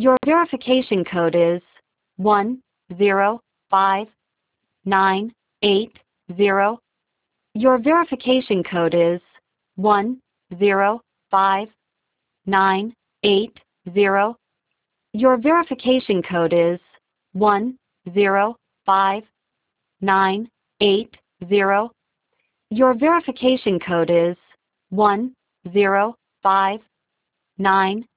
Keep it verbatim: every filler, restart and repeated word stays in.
Your verification code is one zero five nine eight zero. Your verification code is one zero five nine eight zero. Your verification code is one zero five nine eight zero. Your verification code is one zero five nine